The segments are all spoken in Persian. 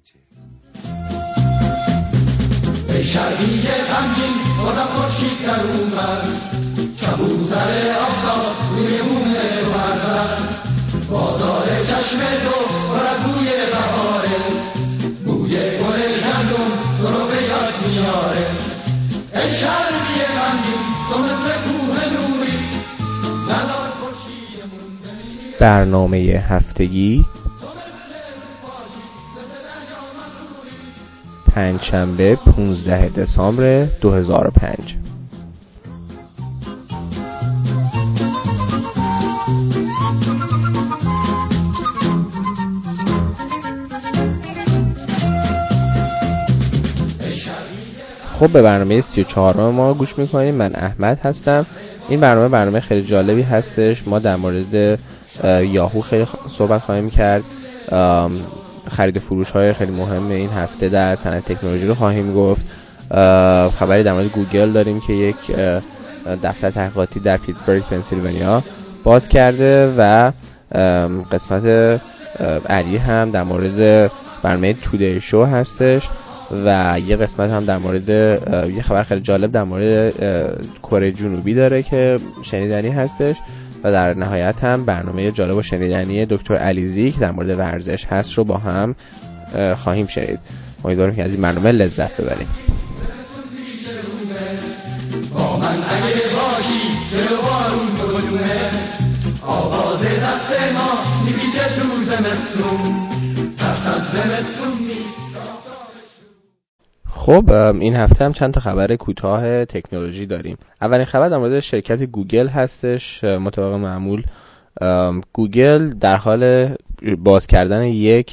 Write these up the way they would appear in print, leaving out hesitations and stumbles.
بچه. ای شرقی غمگین بازم خورشید در اومد، کبوتر آفتاب روی بوم تو برزد، بازار چشم تو پر از بوی بهاره، بوی گل گندم تو رو به یاد میاره. ای شرقی غمگین تو مثل کوه نوری، نزار خورشیدمون بمیره. برنامه هفتگی پنجشنبه 15 دسامبر 2005. خب به برنامه 34 ما گوش میکنیم. من احمد هستم. این برنامه خیلی جالبی هستش. ما در مورد یاهو خیلی صحبت خواهیم کرد. خرید و فروش های خیلی مهم این هفته در صنعت تکنولوژی رو خواهیم گفت. خبری در مورد گوگل داریم که یک دفتر تحقیقاتی در پیتسبورگ پنسیلوانیا باز کرده و قسمت علی هم در مورد برنامه تودی شو هستش و یه قسمت هم در مورد یه خبر خیلی جالب در مورد کره جنوبی داره که شنیدنی هستش و در نهایت هم برنامه جالب و شنیدنی دکتر علیزی که در مورد ورزش هست رو با هم خواهیم شنید. امیدوارم که از این برنامه لذت ببریم. با من اگه باشی دل و بارون بدونه، آواز دست ما میپیچه تو زمستون، ترس از زمستون نیست. خب این هفته هم چند تا خبر کوتاه تکنولوژی داریم. اولین خبر در مورد شرکت گوگل هستش. مطابق معمول گوگل در حال باز کردن یک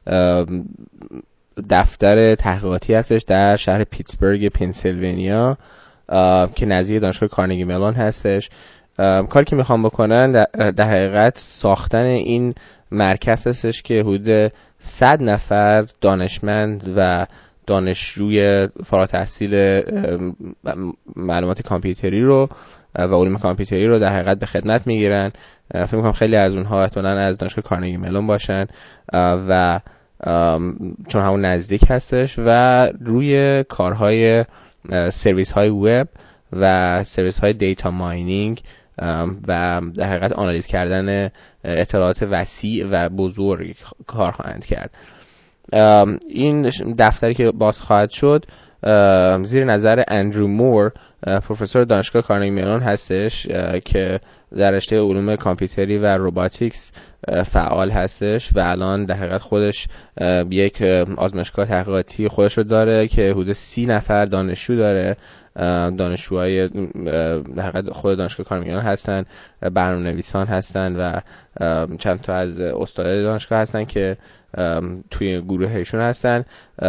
دفتر تحقیقاتی هستش در شهر پیتسبورگ پنسیلوانیا که نزدیک دانشگاه کارنگی ملون هستش. کاری که میخوام بکنن در حقیقت ساختن این مرکز هستش که حدود 100 نفر دانشمند و دانشجوی فارغ التحصیل معلومات کامپیوتری رو و علوم کامپیوتری رو در حقیقت به خدمت میگیرن. فکر میکنم خیلی از اونها احتمالاً از دانشگاه کارنگی ملون باشن و چون همون نزدیک هستش و روی کارهای سرویس های وب و سرویس های دیتا ماینینگ و در حقیقت آنالیز کردن اطلاعات وسیع و بزرگ کار خواهند کرد. این دفتری که باز خواهد شد زیر نظر اندرو مور، پروفسور دانشگاه کارنگی ملون هستش که در رشته علوم کامپیوتری و روباتیکس فعال هستش و الان در حقیقت خودش یک آزمایشگاه تحقیقاتی خودش رو داره که حدود 30 نفر دانشجو داره. دانشجوهای در حقیقت خود دانشگاه کارنگی ملون هستن، برنامه‌نویسان هستن و چند تا از استادای دانشگاه هستن که توی گروهشون هستن.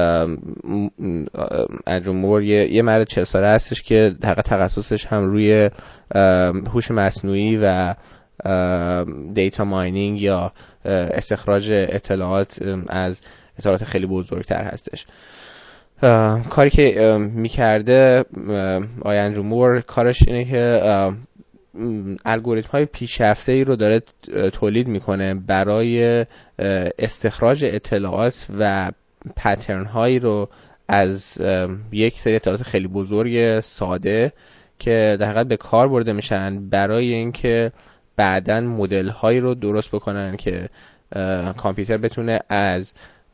اندرو مور یه مرد 40 ساله هستش که در حقیقت تخصصش هم روی هوش مصنوعی و دیتا ماینینگ یا استخراج اطلاعات از اطلاعات خیلی بزرگتر هستش. کاری که میکرده آقای اندرو مور کارش اینه که الگوریتم های پیشرفته ای رو داره تولید میکنه برای استخراج اطلاعات و پترن هایی رو از یک سری اطلاعات خیلی بزرگ ساده که در حقیقت به کار برده میشن برای اینکه بعداً مدل هایی رو درست بکنن که کامپیوتر بتونه از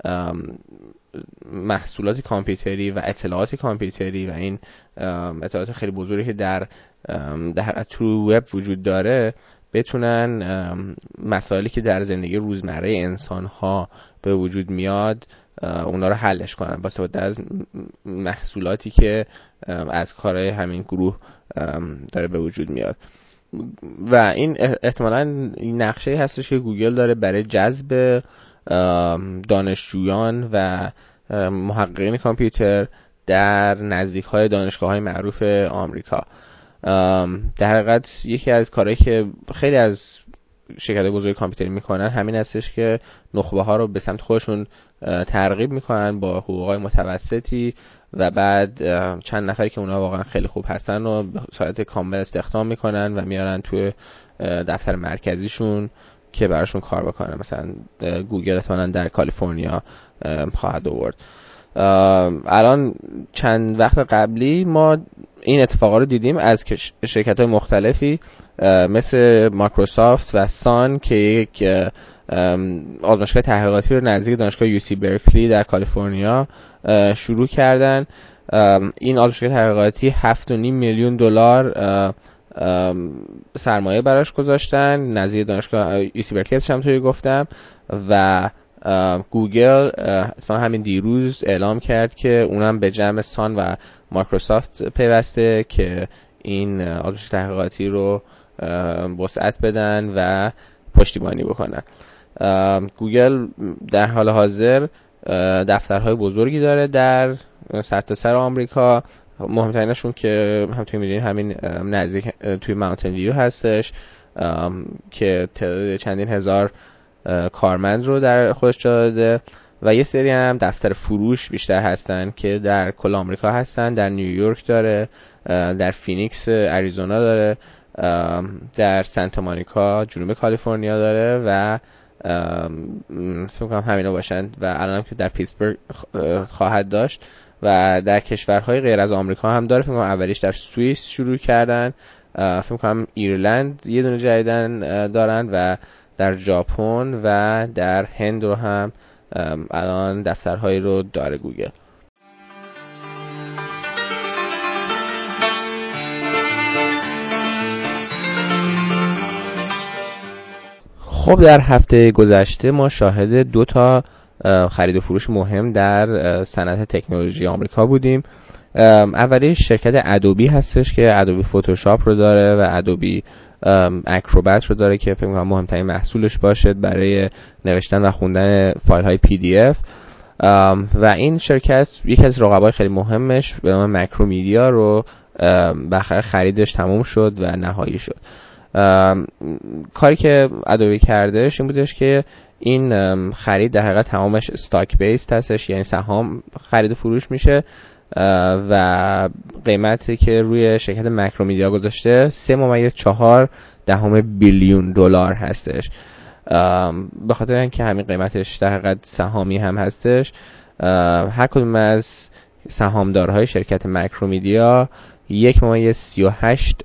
محصولات کامپیوتری و اطلاعات کامپیوتری و این اطلاعات خیلی بزرگی که در تو وب وجود داره بتونن مسائلی که در زندگی روزمره انسان ها به وجود میاد اونا رو حلش کنن با استفاده از محصولاتی که از کارهای همین گروه داره به وجود میاد. و این احتمالاً این نقشه‌ای هستش که گوگل داره برای جذب دانشجویان و محققین کامپیوتر در نزدیک‌های دانشگاه‌های معروف آمریکا. در حقیقت یکی از کارهایی که خیلی از شرکت‌های بزرگ کامپیوتری میکنن همین هستش که نخبه‌ها رو به سمت خودشون ترغیب میکنن با حقوق‌های متوسطی و بعد چند نفری که اونها واقعا خیلی خوب هستن رو به صورت کامل استخدام میکنن و میارن توی دفتر مرکزیشون که براشون کار بکنه. مثلا گوگل احتمالاً در کالیفرنیا خواهد آورد. الان چند وقت قبلی ما این اتفاقا رو دیدیم از شرکت‌های مختلفی مثل مایکروسافت و سان که یک آزمایشگاه تحقیقاتی رو نزدیک دانشگاه یوسی برکلی در کالیفرنیا شروع کردن. این آزمایشگاه تحقیقاتی $7.5 میلیون سرمایه براش گذاشتن نزدیک دانشگاه یوسی برکلی هستم توی گفتم. و گوگل اصلا همین دیروز اعلام کرد که اونم به جمع سان و مایکروسافت پیوسته که این آزمایشگاه تحقیقاتی رو وسعت بدن و پشتیبانی بکنن. گوگل در حال حاضر دفترهای بزرگی داره در سرتاسر آمریکا. مهمترینشون که همونطور می‌دونید همین نزدیک توی ماونتن ویو هستش که تعداد چندین هزار کارمند رو در خودش جا داده و یه سری هم دفتر فروش بیشتر هستن که در کل آمریکا هستن. در نیویورک داره، در فینیکس اریزونا داره، در سانتا مونیکا جنوب کالیفرنیا داره و فکر کنم همینا باشن و الان که در پیتسبورگ خواهد داشت و در کشورهای غیر از آمریکا هم داره. فکر کنم اولیش در سوئیس شروع کردن، فکر کنم ایرلند یه دونه جدیدن دارن و در ژاپن و در هند رو هم الان دفترهایی رو داره گوگل. خب در هفته گذشته ما شاهد 2 تا خرید و فروش مهم در صنعت تکنولوژی آمریکا بودیم. اولی شرکت ادوبی هستش که ادوبی فتوشاپ رو داره و ادوبی اکروبات رو داره که فکر می‌کنم مهمترین محصولش باشه برای نوشتن و خوندن فایل های PDF. و این شرکت یکی از رقبای خیلی مهمش به نام ماکرومیدیا رو بالاخره خریدش تموم شد و نهایی شد. کاری که ادوبی کردش این بودش که این خرید در حقیقت تمامش استاک بیس هستش، یعنی سهام خرید و فروش میشه و قیمتی که روی شرکت ماکرومیدیا گذاشته $3.4 بیلیون هستش. به خاطر اینکه همین قیمتش در حقیقت سهامی هم هستش، هر کدوم از سهامدارهای شرکت ماکرومیدیا 1.38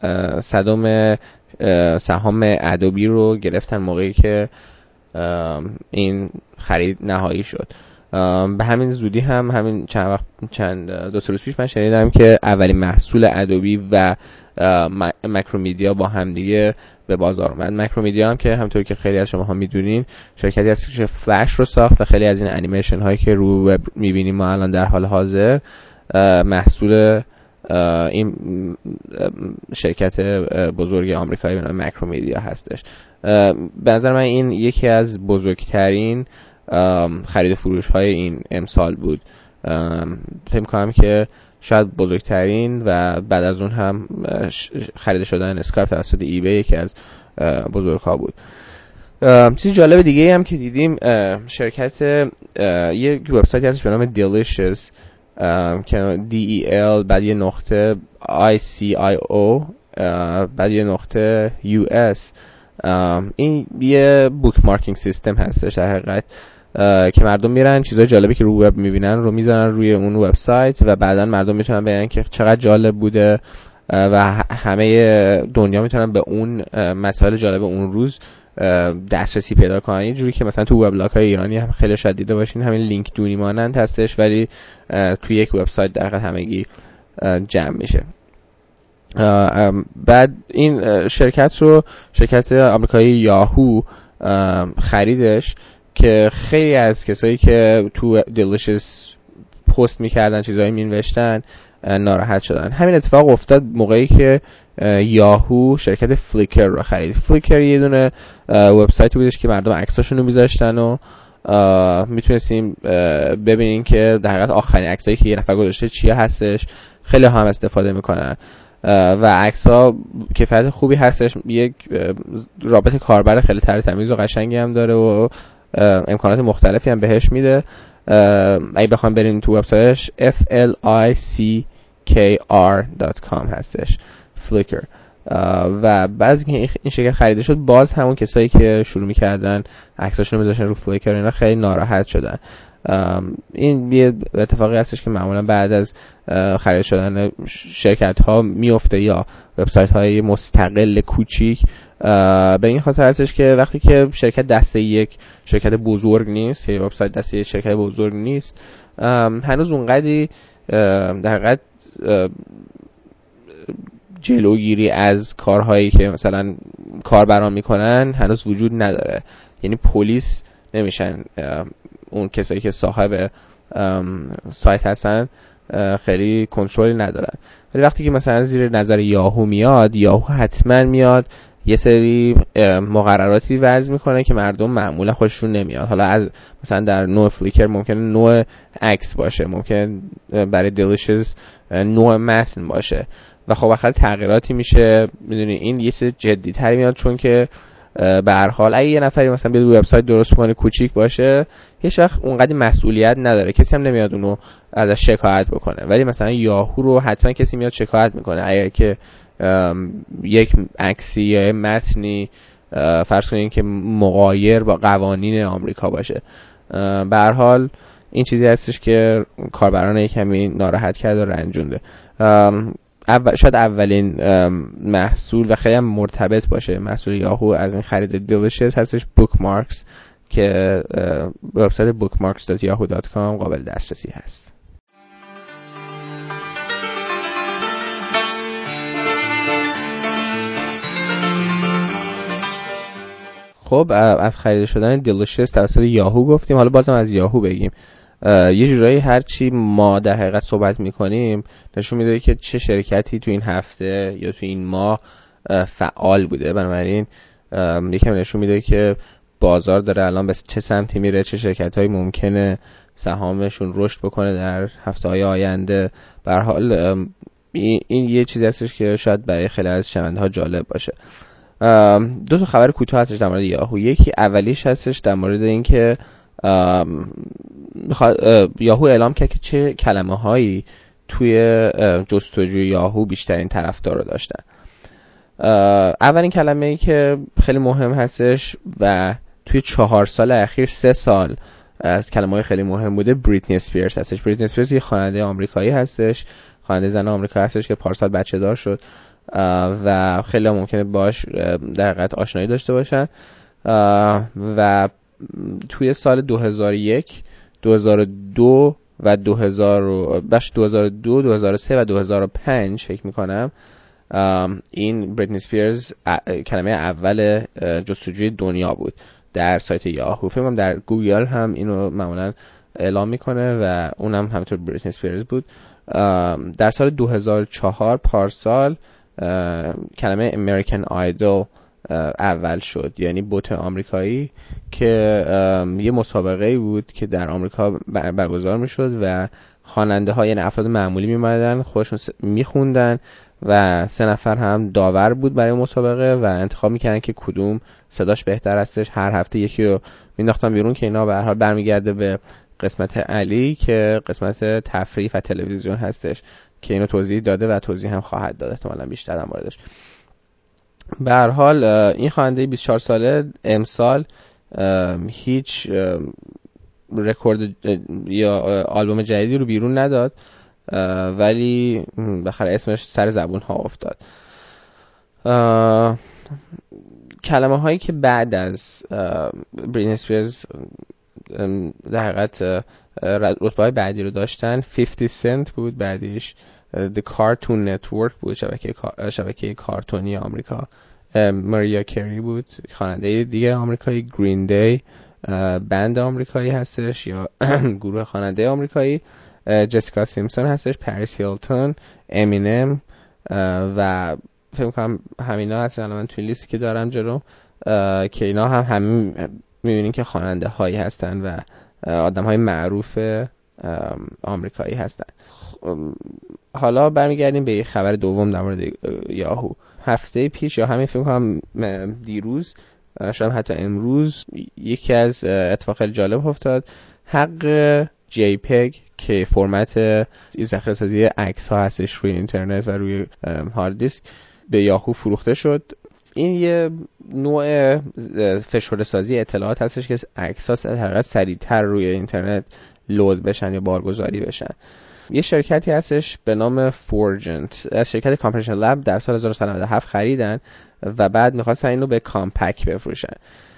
سهام ادوبی رو گرفتن موقعی که این خرید نهایی شد. به همین زودی هم همین چند 2 روز پیش من شنیدم که اولین محصول ادوبی و ماکرومیدیا با هم دیگه به بازار اومد. ماکرومیدیا هم که همونطور که خیلی از شما ها میدونین شرکتی هست که فلش رو ساخت و خیلی از این انیمیشن هایی که رو وب میبینیم ما الان در حال حاضر محصول این شرکت بزرگ آمریکایی به نام ماکرومیدیا هستش. به نظر من این یکی از بزرگترین خرید و فروش های این امسال بود. فکر می‌کنم که شاید بزرگترین و بعد از اون هم خرید شدن اسکایپ توسط ایبی یکی از بزرگ‌ها بود. چیز جالب دیگه هم که دیدیم شرکت یک وبسایتی هستش به نام Delicious که DEL بعد یه نقطه ICIO بعد یه نقطه US. این یه بوک مارکینگ سیستم هستش در حقیقت که مردم میرن چیزای جالبی که رو وب میبینن رو میذارن روی اون وبسایت و بعداً مردم میتونن ببینن که چقدر جالب بوده و همه دنیا میتونن به اون مسائل جالب اون روز دسترسی پیدا کنن. اینجوری که مثلا تو وبلاگ های ایرانی هم خیلی شاید دیده باشین همین لینک دونی مانند هستش ولی توی یک وبسایت در حقیقت همگی جمع میشه. بعد این شرکت آمریکایی یاهو خریدش که خیلی از کسایی که تو دیلیشس پست میکردن چیزایی مینوشتن ناراحت شدن. همین اتفاق افتاد موقعی که یاهو شرکت فلیکر رو خرید. فلیکر یه دونه وبسایتی بودش که مردم عکساشون رو میذاشتن و میتونستیم ببینین که در حقیقت آخرین عکسایی که یه نفر گذاشته چیه هستش. خیلی هم استفاده میکنن و عکس‌ها کیفیت خوبی هستش. یک رابط کاربر خیلی تمیز و قشنگی هم داره و امکانات مختلفی هم بهش میده. اگه بخوام برین تو وبسایتش flickr.com هستش فلیکر. و بعضی که این شرکت خریده شد، باز همون کسایی که شروع می‌کردن عکساشون رو می‌ذاشتن رو فلیکر اینا خیلی ناراحت شدن. این یه اتفاقی هستش که معمولا بعد از خرید شدن شرکت‌ها میفته یا وبسایت‌های مستقل کوچیک. به این خاطر هستش که وقتی که شرکت دسته یک شرکت بزرگ نیست، یا وبسایت دسته یک شرکت بزرگ نیست، هنوز اونقدی در حقیقت جلوگیری از کارهایی که مثلا کاربران میکنن هنوز وجود نداره. یعنی پلیس نمیشن اون کسایی که صاحب سایت هستن خیلی کنترلی ندارن. ولی وقتی که مثلا زیر نظر یاهو میاد، یاهو حتما میاد یه سری مقرراتی وضع میکنه که مردم معمولا خوششون نمیاد. حالا از مثلا در نوع فلیکر ممکنه نوع عکس باشه، ممکن برای دیلیشس نوع متن باشه و خب آخر تغییراتی میشه. میدونی این یه چیز جدی تری میاد، چون که به هر حال اگه یه نفری مثلا بیاد وبسایت درست کنه کوچیک باشه، هیچ وقت اونقدر مسئولیت نداره، کسی هم نمیاد اونو ازش شکایت بکنه. ولی مثلا یاهو رو حتما کسی میاد شکایت میکنه اگر که یک عکسی یا متنی فرض کنین که مغایر با قوانین آمریکا باشه. به هر حال این چیزی هستش که کاربران یکمی ناراحت کرد و رنجونده. شاید اولین محصول و خیلی هم مرتبط باشه محصول یاهو از این خرید دیلیشس هستش بوکمارکس که وبسایت bookmarks.yahoo.com قابل دسترسی هست. خب از خرید شدن دیلیشس توسط یاهو گفتیم، حالا بازم از یاهو بگیم. یه جورایی هرچی ما در حقیقت صحبت میکنیم نشون میده که چه شرکتی تو این هفته یا تو این ماه فعال بوده. بنابراین یکم نشون میده که بازار داره الان به چه سمتی میره، چه شرکت‌هایی ممکنه سهامشون رشد بکنه در هفته‌های آینده. به هر حال این یه چیزی هستش که شاید برای خیلی از شنونده‌ها جالب باشه. دو تا خبر کوتاه هستش در مورد یاهو. یکی اولیش هستش در مورد این که یاهو اعلام کرد که چه کلمه‌هایی توی جستجوی یاهو بیشترین طرفدار رو داشتن. اولین کلمه‌ای که خیلی مهم هستش و توی 4 سال اخیر 3 سال از کلمه‌های خیلی مهم بوده، بریتنی اسپیرز هستش. بریتنی اسپیرز یه خواننده آمریکایی هستش، خواننده زن آمریکایی هستش که پارسال بچه دار شد و خیلی ممکنه باش در حقیقت آشنایی داشته باشن. و توی سال 2001 2002 و 2002 2003 و 2005 فکر میکنم این بریتنی اسپیرز کلمه اول جستجوی دنیا بود در سایت یاهو. فکر کنم در گوگل هم اینو معمولا اعلام میکنه و اونم همینطور بریتنی اسپیرز بود. در سال 2004 پارسال کلمه امریکن آیدل اول شد، یعنی بوت آمریکایی که یه مسابقه بود که در آمریکا برگزار میشد و خواننده ها، یعنی افراد معمولی میمدن خودشون میخوندن و 3 نفر هم داور بود برای مسابقه و انتخاب میکردن که کدوم صداش بهتر هستش. هر هفته یکی رو مینداختن بیرون که اینا به هر حال برمیگرده به قسمت علی که قسمت تفریح و تلویزیون هستش که اینو توضیح داده و توضیح هم خواهد داد احتمالاً بیشتر در موردش. به هر حال این خواننده 24 ساله امسال هیچ رکورد یا آلبوم جدیدی رو بیرون نداد، ولی بخاطر اسمش سر زبون ها افتاد. کلمه هایی که بعد از بریتنی اسپیرز در حقیقت رتبه بعدی رو داشتن، 50 سنت بود، بعدیش The Cartoon Network بود، شبکه کارتونی آمریکا. ماریا کری بود خواننده دیگه آمریکایی. گرین دی بند آمریکایی هستش یا گروه خواننده آمریکایی. جسیکا سیمپسون هستش، پاریس هیلتون، امینم و فکر می‌کنم همینا هستن. من توی لیستی که دارم جلو که اینا هم می‌بینین که خواننده هایی هستن و آدم های معروف آمریکایی هستن. حالا برمیگردیم به خبر دوم در مورد یاهو. هفته پیش یا همین فکر کنم دیروز، شاید حتی امروز، یکی از اتفاقات جالب افتاد. حق JPEG که فرمت ذخیره سازی عکس ها هستش روی اینترنت و روی هارد دیسک به یاهو فروخته شد. این یه نوع فشرده‌سازی اطلاعات هستش که عکس‌ها در حقیقت سریع‌تر روی اینترنت لود بشن یا بارگذاری بشن. یه شرکتی هستش به نام فورجنت از شرکت کامپریشن لب در سال 1997 خریدن و بعد می‌خواستن اینو به کامپک بفروشن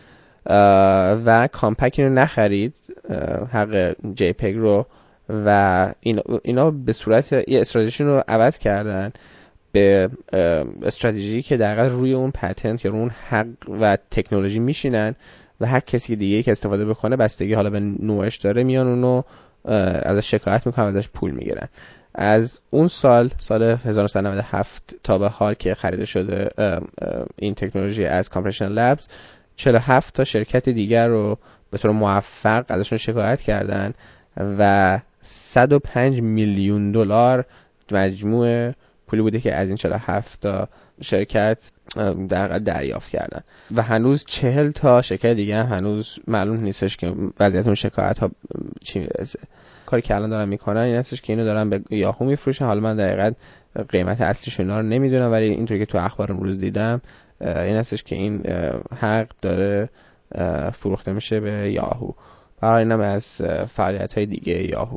و کامپک اینو نخرید، حق جی پگ رو، و اینا به صورت یه استراتژی رو عوض کردن به استراتژی که در واقع روی اون پتنت یا روی اون حق و تکنولوژی میشینن و هر کسی دیگه‌ای که استفاده بکنه بستگی حالا به نوعش داره میان اونو ازش شکایت میکنن و ازش پول میگیرن. از اون سال 1997 تا به حال که خریده شده این تکنولوژی از کامپریشن لبز، 47 تا شرکت دیگر رو به طور موفق ازشون شکایت کردن و 105 میلیون دلار مجموع پولی بوده که از این 47 تا شرکت در دریافت کردن و هنوز 40 تا شرکت دیگه هم هنوز معلوم نیستش که وضعیت اون شکایت ها چی میرسه. کاری که الان دارن میکنن این هستش که اینو دارن به یاهو میفروشن. حالا من دقیقاً قیمت اصلیش اینا رو نمیدونم، ولی اینطوری که تو اخبار امروز دیدم این هستش که این حق داره فروخته میشه به یاهو. برای اینم از فعالیت‌های دیگه یاهو.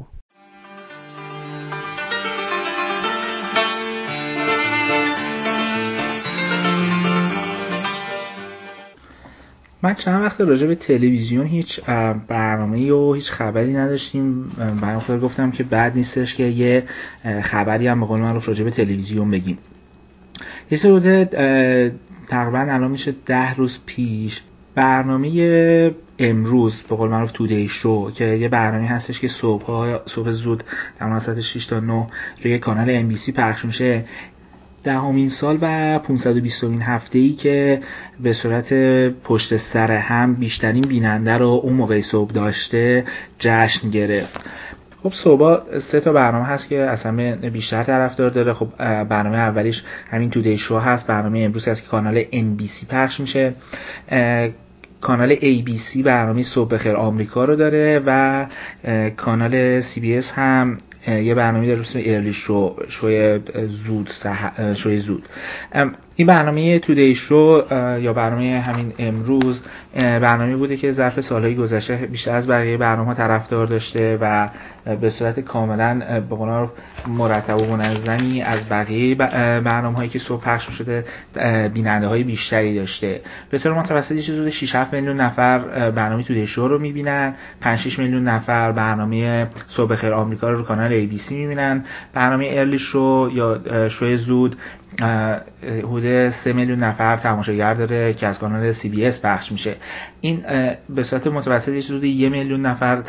من چند وقت راجع به تلویزیون هیچ برنامه‌ای و هیچ خبری نداشتیم. برای خودم گفتم که بد نیستش که یه خبری هم به قول معروف راجع به تلویزیون بگیم. یه سری تقریبا الان میشه 10 روز پیش برنامه امروز به قول معروف تودی شو که یه برنامه هستش که صبح زود در ساعت 6 تا 9 روی کانال NBC پخش میشه. 10مین سال و 520مین هفته‌ای که به صورت پشت سر هم بیشترین بیننده رو اون موقع صبح داشته جشن گرفت. خب صبح 3 تا برنامه هست که اصلا بیشتر طرفدار داره. خب برنامه اولیش همین تودی شو هست، برنامه امروز هست که کانال NBC پخش میشه. کانال ABC برنامه صبح بخیر آمریکا رو داره و کانال CBS هم یه برنامه داره اسم ارلی شوی زود. این برنامه تودی شو یا برنامه همین امروز برنامه بوده که ظرف سالهای گذشته بیشتر از بقیه برنامه‌ها طرفدار داشته و به صورت کاملا به قول معروف مرتب و منظمی از بقیه برنامه‌هایی که صبح پخش شده بیننده‌های بیشتری داشته. به طور متوسط حدود 6-7 میلیون نفر برنامه تودی شو رو می‌بینن، 5-6 میلیون نفر برنامه صبح بخیر آمریکا رو کانال ABC می‌بینن. برنامه ارلی شو یا شوی زود حدود 3 میلیون نفر تماشاگر داره که از کانال CBS پخش میشه. این به صورت متوسط حدود 1 میلیون نفر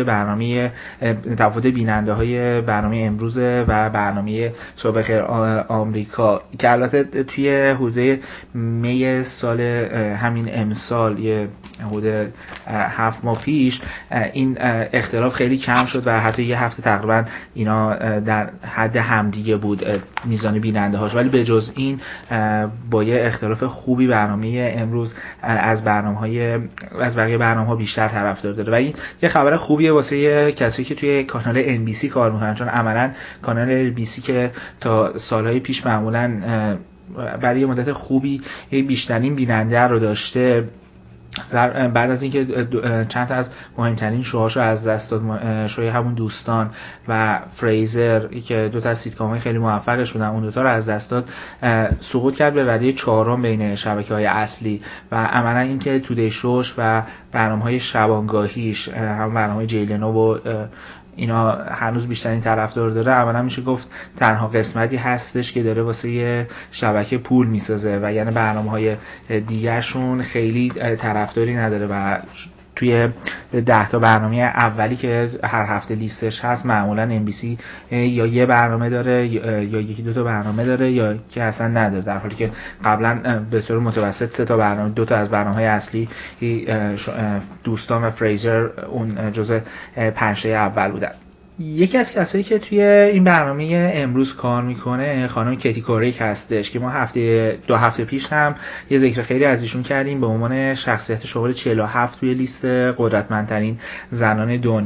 تفاوت بیننده های برنامه امروز و برنامه صبح بخیر آمریکا که البته توی حدود می سال همین امسال یه حدود 7 ماه پیش این اختلاف خیلی کم شد و حتی یه هفته تقریبا اینا در حد همدیگه بود میزان بیننده هاش، ولی به جز این با یه اختلاف خوبی برنامه امروز از بقیه برنامه‌ها بیشتر طرفدار داره و این یه خبر خوبیه واسه کسایی که توی کانال NBC کار میکنن، چون عملاً کانال NBC که تا سالهای پیش معمولاً برای مدت خوبی بیشترین بیننده رو داشته، بعد از اینکه چند تا از مهمترین شوهاشو از دست داد، شوی همون دوستان و فریزر که دو تا از سیتکام‌های خیلی موفقش بودن، اون دوتا رو از دست داد، سقوط کرد به رده 4 بین شبکه‌های اصلی و عملاً اینکه تودی شوش و برنامه‌های شبانگاهیش هم برنامه‌های جیلنو و اینا هنوز بیشترین طرفدار داره، اولا میشه گفت تنها قسمتی هستش که داره واسه یه شبکه پول میسازه و یعنی برنامه‌های دیگرشون خیلی طرفداری نداره و توی 10 تا برنامه اولی که هر هفته لیستش هست معمولا NBC یا یه برنامه داره یا یکی دو تا برنامه داره یا که اصلا نداره، در حالی که قبلا به طور متوسط 3 تا برنامه، 2 تا از برنامه‌های اصلی دوستان و فریزر اون جزء 5 اول بودن. یکی از کسایی که توی این برنامه امروز کار میکنه خانم کیتی کوریک هستش که ما 2 هفته پیش هم یه ذکر خیلی از ایشون کردیم به عنوان شخصیت شماره 47 توی لیست قدرتمندترین زنان دنیا.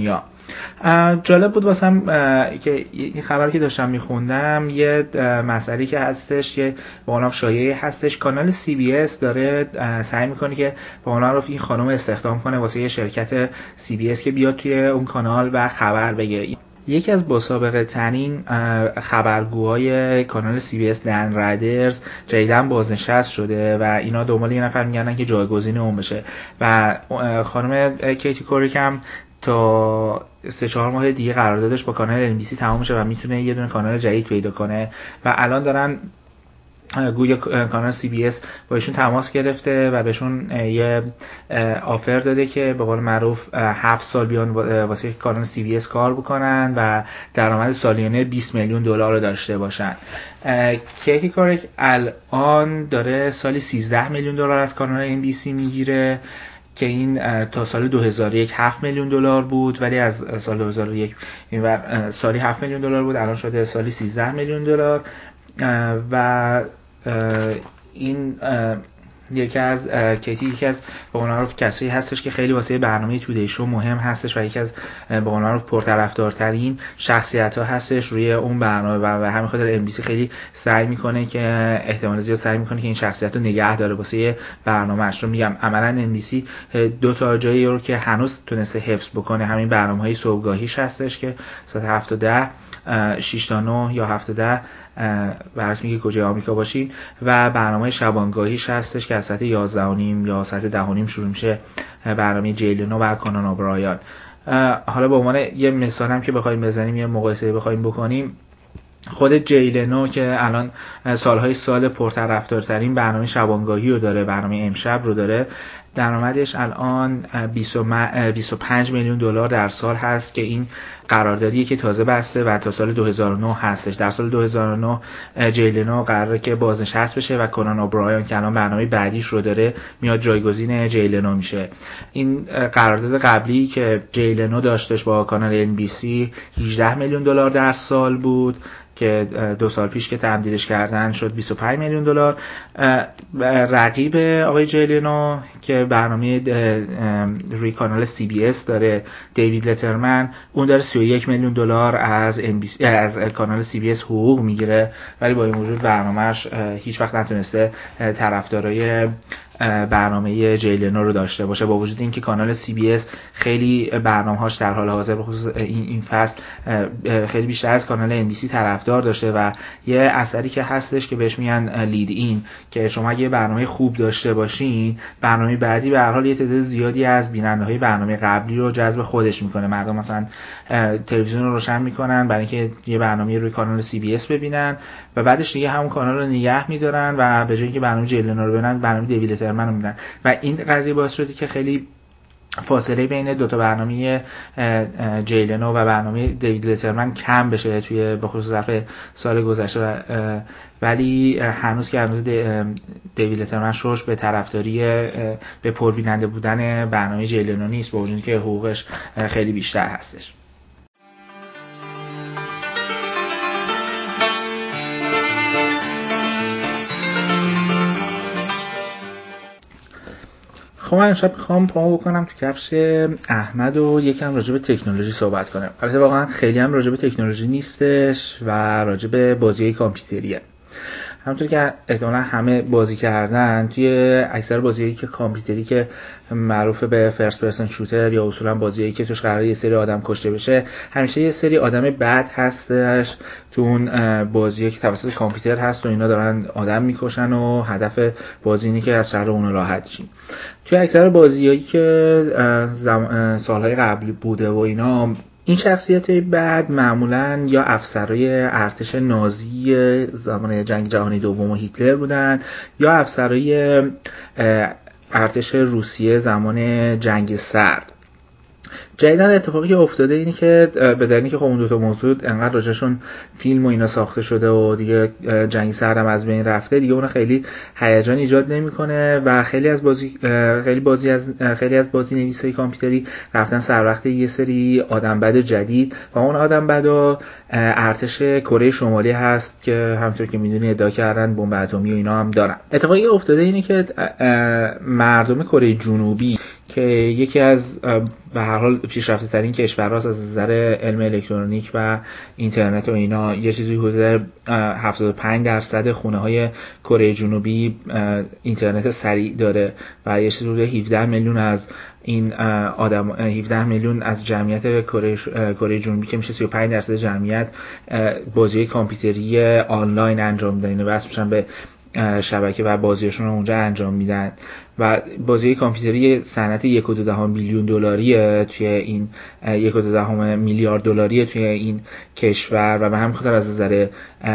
جالب بود واسم که این خبری که داشتم میخوندم یه مسئله که هستش، یه به شایعی هستش، کانال CBS داره سعی میکنه که به عنوان این خانم استخدام کنه واسه یه شرکت CBS که بیاد توی اون کانال و خبر بگه. یکی از باسابقه ترین خبرگوهای کانال CBS دن رایدرز جدیداً بازنشست شده و اینا دنبال یه نفر میگردن که جایگزین اون بشه و خانم کیتی کوریک هم تا 3-4 ماه دیگه قراردادش با کانال NBC تمام میشه و میتونه یه دونه کانال جدید پیدا کنه و الان دارن گویا کانال CBS با ایشون تماس گرفته و بهشون یه آفر داده که به قول معروف 7 سال بیان واسه کانال CBS کار بکنن و درآمد سالیانه $20 میلیون رو داشته باشن. کیتی کوریک الان داره سالی $13 میلیون از کانال NBC میگیره که این تا سال 2001 $7 میلیون بود، ولی از سال 2001 اینور سالی $7 میلیون بود، الان شده سالی $13 میلیون و این یکی از به قول معروف کسایی هستش که خیلی واسه برنامه تودی شو مهم هستش و یکی از به قول معروف پرطرفدارترین شخصیت‌ها هستش روی اون برنامه و همین خاطر NBC خیلی سعی میکنه که احتمال زیاد سعی میکنه که این شخصیت رو نگه داره واسه برنامه‌اش. رو میگم عملاً NBC 2 جایی رو که هنوز تونسته حفظ بکنه همین برنامه‌های صبحگاهیش هستش که ساعت 7 تا 10 6 تا 9 یا 7 تا 10 برات میگه کجای آمریکا باشین و برنامه شبانگاهیش هستش که از ساعت 11:30 یا ساعت 10:30 شروع میشه، برنامه جی لنو و کانان اوبرایان. حالا به عنوان یه مثال هم که بخوایم بزنیم، یه مقایسه بخوایم بکنیم، خود جی لنو که الان سالهای سال پرطرفدارترین برنامه شبانگاهی رو داره، برنامه امشب رو داره، درآمدش الان $25 میلیون در سال هست که این قراردادیه که تازه بسته و تا سال 2009 هستش. در سال 2009 جی لنو قراره که بازنشست بشه و کونان اوبرایان که الان برنامه بعدیش رو داره میاد جایگزین جی لنو میشه. این قرارداد قبلی که جی لنو داشتش با کانال NBC $18 میلیون در سال بود که 2 سال پیش که تمدیدش کردن شد $25 میلیون. رقیب آقای جی لنو که برنامه روی کانال CBS داره، دیوید لترمن، اون داره $31 میلیون از NBC از کانال CBS حقوق میگیره، ولی با این وجود برنامه‌اش هیچ وقت نتونسته طرفدارای برنامه جی لنو رو داشته باشه، با وجود اینکه کانال CBS خیلی برنامه‌هاش در حال حاضر بخصوص این فصل خیلی بیشتر از کانال NBC طرفدار داشته و یه اثری که هستش که بهش میگن لید این، که شما اگه برنامه خوب داشته باشین برنامه بعدی به هر حال یه تعداد زیادی از بیننده‌های برنامه قبلی رو جذب خودش میکنه. مردم مثلا تلویزیون رو روشن میکنن برای اینکه یه برنامه روی کانال CBS ببینن و بعدش دیگه همون کانال رو نگه میدارن و به جای اینکه برنامه جی لنو رو ببینن برنامه دیوید لترمن رو میبینن و این قضیه باعث شده که خیلی فاصله بین 2 لنو جی لنو و برنامه دیوید لترمن کم بشه توی به خصوص ظرف سال گذشته، ولی هنوز دیوید لترمن شوش به طرفداری به پربیننده بودن برنامه جی لنو نیست، با وجودی که حقوقش خیلی بیشتر هستش. خب من امشب میخوام پامو بکنم تو کفش احمد و یکم راجع به تکنولوژی صحبت کنم. البته واقعا خیلی هم راجع به تکنولوژی نیستش و راجع به بازی‌های کامپیوتریه. همونطور که احتمالاً همه بازی کردن، توی اکثر بازی‌هایی که کامپیوتری که معروف به فرست پرسن شوتر یا اصولاً بازی‌هایی که توش قراره یه سری آدم کشته بشه، همیشه یه سری آدم بد هستش تو اون بازی‌ها که توسط کامپیوتر هست و اینا دارن آدم میکشن و هدف بازی اینه که از شر اون راحت شین. توی اکثر بازی‌هایی که سال‌های قبلی بوده و اینا، این شخصیت‌های بعد معمولاً یا افسرهای ارتش نازی زمان جنگ جهانی دوم و هیتلر بودن یا افسرهای ارتش روسیه زمان جنگ سرد. جدیدن اتفاقی که افتاده اینه که به دلیلی که خب اون 2 موضوع انقدر راجعشون فیلم و اینا ساخته شده و دیگه جنگ سرد هم از بین رفته، دیگه اون خیلی هیجان ایجاد نمیکنه و خیلی از بازی نویسای کامپیوتری رفتن سر وقت یه سری آدم بد جدید و اون آدم بدا ارتش کره شمالی هست که همونطور که میدونی ادعا کردن بمب اتمی و اینا هم دارن. اتفاقی که افتاده اینه که مردم کره جنوبی که یکی از به هر حال پیشرفته ترین کشورهاست از نظر علم الکترونیک و اینترنت و اینا. یه چیزی حدود 75% خونه های کره جنوبی اینترنت سریع داره و یه چیزی حدود 17 میلیون از این 17 میلیون از جمعیت کره جنوبی که میشه 35% جمعیت بازی کامپیوتری آنلاین انجام میدن، اینو وصل میشن به شبکه و بازیشون رو اونجا انجام میدن و بازی کامپیوتری صنعت 1.2 بیلیون دلاریه توی این 1.2 میلیارد دلاریه توی این کشور و به همین خاطر از نظر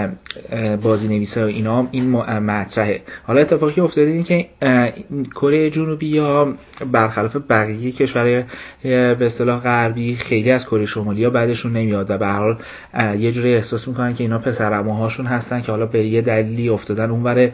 بازی نویسا و اینا این مطرحه. حالا اتفاقی افتاده این که کره جنوبی یا برخلاف بقیه کشورهای به اصطلاح غربی خیلی از کره شمالی ها بعدشون نمیاد و به هر حال یه جوری احساس میکنن که اینا پسرعموهاشون هستن که حالا به یه دلیلی افتادن اونور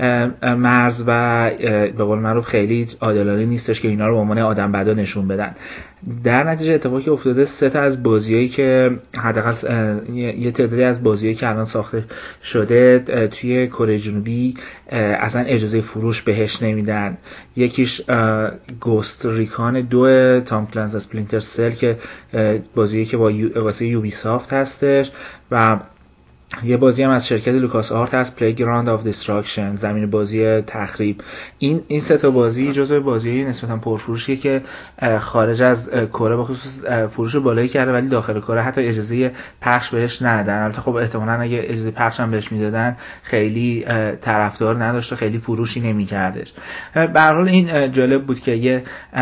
مرز و به قول معروف خیلی عادلانه نیستش که اینا رو به عنوان آدم بدا نشون بدن. در نتیجه اتفاقی افتاده 3 از بازیایی که حداقل یه تعدادی از بازیایی که الان ساخته شده توی کره جنوبی اصلا اجازه فروش بهش نمیدن. یکیش گوست ریکان 2 تام کلنز اسپلینتر سل که بازیایی که واسه یوبی سافت هستش و یه بازی هم از شرکت لوکاس آرت هست، پلیگراند آف دیستراکشن، زمین بازی تخریب. این 3 بازی جزو بازی‌های نسبتا پرفروشیه که خارج از کره به خصوص فروش بالایی کرده ولی داخل کره حتی اجازه پخش بهش ندادن. البته خب احتمالاً اگه اجازه پخش هم بهش میدادن خیلی طرفدار نداشته، خیلی فروشی نمی‌کردش. به هر حال این جالب بود که یه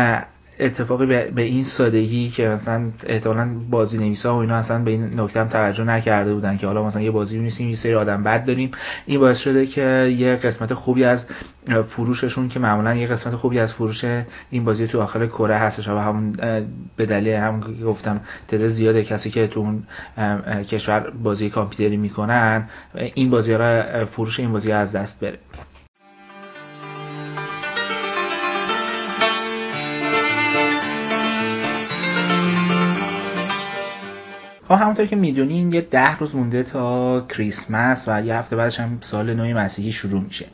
اتفاقی به این سادگی که مثلا احتمالاً بازی نویسا و اینا اصلا به این نکته هم توجه نکرده بودن که حالا مثلا یه بازی می‌نویسیم یه سری آدم بد داریم، این باعث شده که یه قسمت خوبی از فروششون که معمولاً یه قسمت خوبی از فروش این بازی تو داخل کره هستش و همون به دلیل همون که گفتم تعداد زیاده کسی که تو اون کشور بازی کامپیوتری میکنن این بازی‌ها فروش این بازی‌ها از دست بره. همونطور که میدونین یه 10 روز مونده تا کریسمس و یه هفته بعدش هم سال نو مسیحی شروع میشه.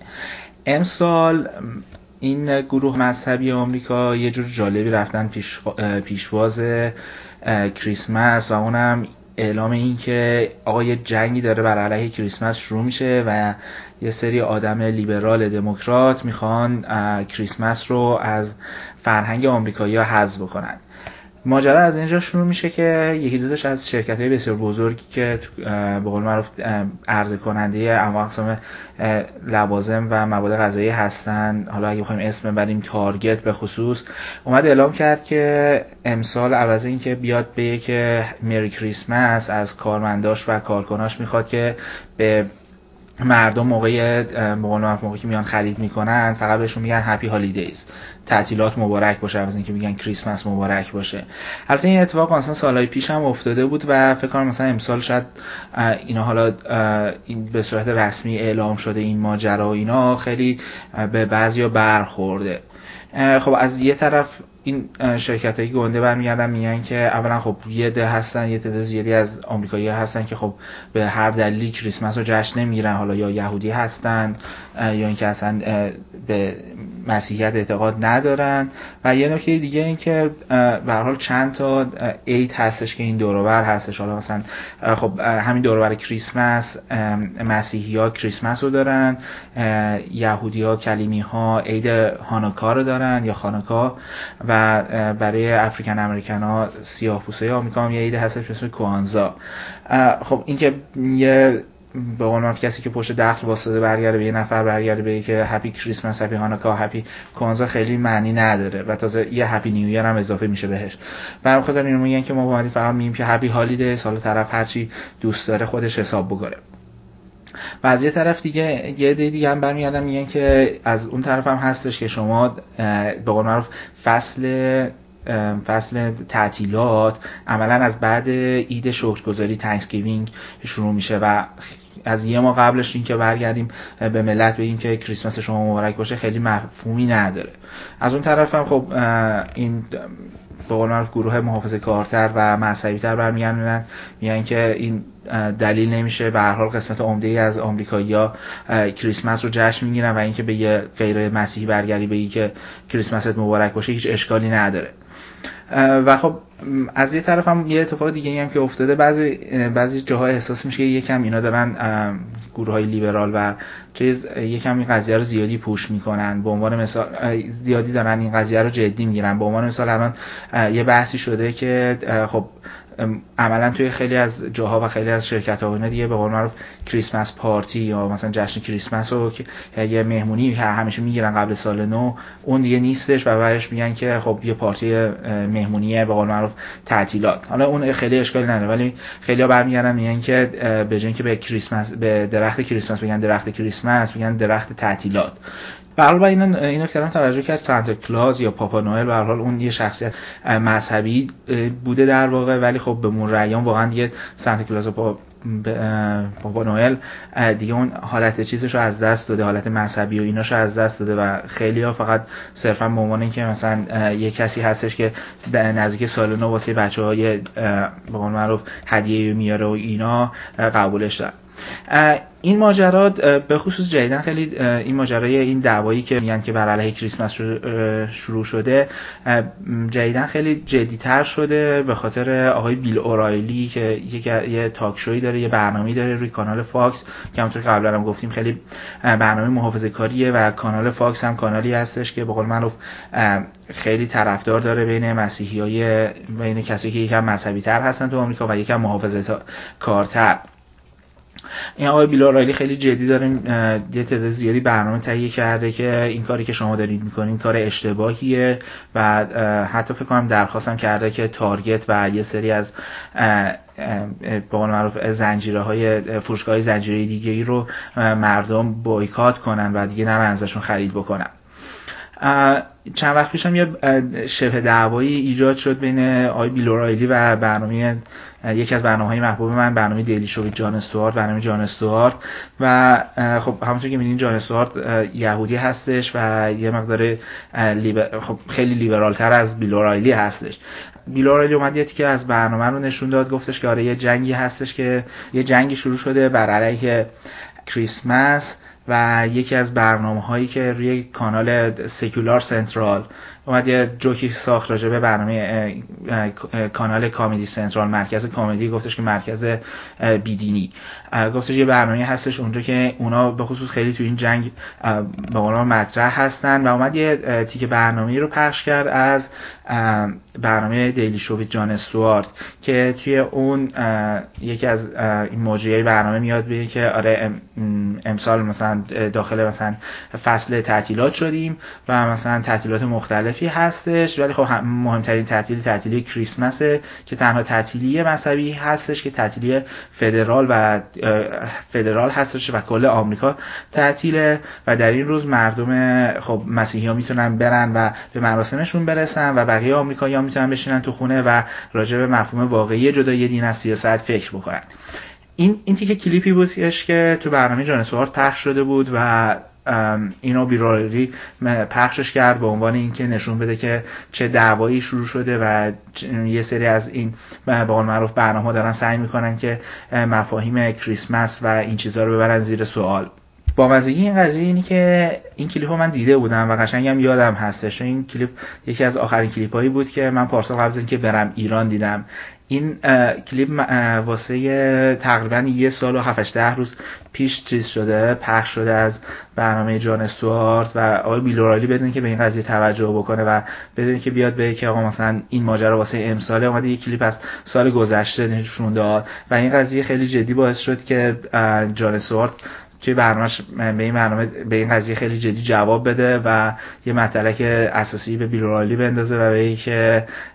امسال این گروه مذهبی آمریکا یه جور جالبی رفتن پیشواز کریسمس و اونم اعلام این که آقا یه جنگی داره بر علیه کریسمس شروع میشه و یه سری آدم لیبرال دموکرات میخوان کریسمس رو از فرهنگ آمریکایی‌ها حذف بکنن. ماجرا از اینجا شروع میشه که یکی دو تاش از شرکت‌های بسیار بزرگی که به قول معروف عرضه کننده انواع اقسام لوازم و مواد غذایی هستن، حالا اگه بخوایم اسم ببریم تارگت به خصوص، اومد اعلام کرد که امسال عوض این که بیاد بگه که مری کریسمس از کارمنداش و کارکناش میخواد که به مردم موقعی که میان خرید میکنن فقط بهشون میگن هپی هالیدیز، تعطیلات مبارک باشه، از اینکه میگن کریسمس مبارک باشه. البته این اتفاق مثلا سالهای پیش هم افتاده بود و فکر کنم مثلا امسال شاید اینا حالا این به صورت رسمی اعلام شده این ماجرا و اینا خیلی به بعضیا برخورده. خب از یه طرف این شرکتایی گنده برمیگردن میگن که اولا خب یه ده هستن، یه تعداد زیادی از آمریکایی‌ها هستن که خب به هر دلیلی کریسمس رو جشن نمیگیرن، حالا یا یهودی هستن یا اینکه اصلا به مسیحیت اعتقاد ندارن و یه نکته دیگه این که به هر حال چند تا عید هستش که این دور و بر هستش. حالا مثلا خب همین دور و بر کریسمس مسیحی‌ها کریسمس رو دارن، یهودی‌ها کلیمی‌ها عید هانوکا رو دارن یا خانوکا و برای افریکن امریکن ها سیاه‌پوستای آمریکا هم یه عید هستش به اسم کوانزا. خب این که یه به قول معروف کسی که پشت دخل واسطه برگرده به یه نفر برگرده بگه که هپی کریسمس، هپی هانوکا، هپی کوانزا خیلی معنی نداره و تازه یه هپی نیو ایر هم اضافه میشه بهش. برای خاطر اینو میگن که ما اومدیم فقط میگیم که هپی هالیدی، سال طرف هرچی دوست داره خودش حساب بکنه. و از یه طرف دیگه یه دیگه هم برمیگردن میگن که از اون طرف هم هستش که شما به قول معروف فصل تعطیلات عملا از بعد عید شکرگزاری تانکسگیوینگ شروع میشه و از یه ماه قبلش این که برگردیم به ملت بگیم که کریسمس شما مبارک باشه خیلی مفهومی نداره. از اون طرف هم خب این به قول معروف گروه محافظه‌کارتر و مذهبی‌تر برمیگردن میگن که این دلیل نمیشه، به هر حال قسمت عمده‌ای از آمریکایی‌ها کریسمس رو جشن میگیرن و اینکه به یه غیر مسیحی برگردی بگی که کریسمست مبارک باشه هیچ اشکالی نداره. و خب از یه طرف هم یه اتفاق دیگه هم که افتاده، بعضی جاها احساس میشه که یکم اینا دارن گروه‌های لیبرال و یکم این قضیه رو زیادی پوش میکنن، به عنوان مثال زیادی دارن این قضیه رو جدی میگیرن. به عنوان مثال الان یه بحثی شده که خب عملا توی خیلی از جاها و خیلی از شرکت‌ها اینا دیگه به قول معروف کریسمس پارتی یا مثلا جشن کریسمس رو که یه مهمونی همیشه میگیرن قبل سال نو، اون دیگه نیستش و بعدش میگن که خب یه پارتی مهمونیه به قول معروف تعطیلات. حالا اون خیلی اشکالی نداره، ولی خیلی‌ها برمیگردن میگن که به جای اینکه به درخت کریسمس بگن درخت کریسمس، میگن درخت تعطیلات. به هر حال اینو کردم توجه کرد سانتا کلاز یا پاپا نوئل به هر حال اون یه شخصیت مذهبی بوده در واقع، ولی خب به مرور ایام واقعا دیگه سانتا کلاز و پاپا نوئل دیگه اون حالت چیزش رو از دست داده، حالت مذهبی و ایناشو از دست داده و خیلی‌ها فقط صرفا به عنوان اینکه مثلا یه کسی هستش که نزدیک سال نو واسه بچه‌های به قول معروف هدیه میاره و اینا قبولش دارن. این ماجرا به خصوص جدیدن خیلی این ماجرای این دعوایی که میگن که بر علیه کریسمس شروع شده جدیدن خیلی جدی‌تر شده به خاطر آقای بیل اورایلی که یه تاک شوی داره، یه برنامه‌ای داره روی کانال فاکس که همونطور که قبلا هم گفتیم خیلی برنامه محافظه‌کاریه و کانال فاکس هم کانالی هستش که به قول معروف خیلی طرفدار داره بین مسیحیای، بین کسایی که یکم مذهبی‌تر هستن تو آمریکا و یکم محافظه‌کارتر. این آقای بیل اورایلی خیلی جدی داره یه تعداد زیادی برنامه تهیه کرده که این کاری که شما دارید میکنین کار اشتباهیه و حتی فکر کنم درخواستم کرده که تارگت و یه سری از به قول معروف زنجیره‌های فروشگاه زنجیره دیگه‌ای رو مردم بایکات کنن و دیگه نرن ازشون خرید بکنن. چند وقت پیش هم یه شبه دعوایی ایجاد شد بین آقای بیل اورایلی و یکی از برنامه‌های محبوب من، برنامه دیلی شو ویت جان استوارت، برنامه جان استوارت. و خب همونطور که می‌بینید جان استوارت یهودی هستش و یه مقدار خب خیلی لیبرال‌تر از بیل اورایلی هستش. بیل اورایلی اومد یه تیکه از برنامه رو نشون داد، گفتش که آره یه جنگی هستش که یه جنگی شروع شده بر علیه کریسمس و یکی از برنامه‌هایی که روی کانال سکولار سنترال اومد یه جوکی ساخت راجع به برنامه کانال کامیدی سنترال، مرکز کامیدی، گفتش که مرکز بیدینی، گفتش یه برنامه هستش اونجا که اونا به خصوص خیلی تو این جنگ به قول مطرح هستن و اومد یه تیکه برنامه‌ای رو پخش کرد از برنامه دیلی شو ویت جان استوارت که توی اون یکی از این مجریای برنامه میاد بگه که آره امسال مثلا داخل مثلا فصل تعطیلات شدیم و مثلا تعطیلات مختلفی هستش، ولی خب مهمترین تعطیلی کریسمسه که تنها تعطیلی مذهبی هستش که تعطیلی فدرال هستش و کل آمریکا تعطیله و در این روز مردم خب مسیحی‌ها میتونن برن و به مراسمشون برسن و بقیه آمریکایی‌ها میتونن بشینن تو خونه و راجع به مفهوم واقعی جدایی دین از سیاست فکر بکنن. این تیکه کلیپی بودش که تو برنامه جان استوارت پخش شده بود و اینو بیل اورایلی پخشش کرد به عنوان اینکه نشون بده که چه دعوایی شروع شده و یه سری از این به قول معروف برنامه‌ها دارن سعی میکنن که مفاهیم کریسمس و این چیزا رو ببرن زیر سوال. با مزگی این قضیه اینی که این کلیپو من دیده بودم و قشنگم یادم هستش. این کلیپ یکی از آخرین کلیپایی بود که من پارسال قبل از اینکه برم ایران دیدم. این کلیپ واسه تقریبا 1 سال و 7-8 روز پیش چیز شده، پخش شده از برنامه جان استوارت و آقای بیل اورایلی بدون که به این قضیه توجه بکنه و بدون که بیاد بگه که آقا مثلا این ماجرا واسه امساله، اومده یک کلیپ از سال گذشته نشون داد و این قضیه خیلی جدی باعث شد که جان استوارت توی برنامه‌اش به این قضیه خیلی جدی جواب بده و یه مطلق اساسی به بیل اورایلی بندازه و بگه که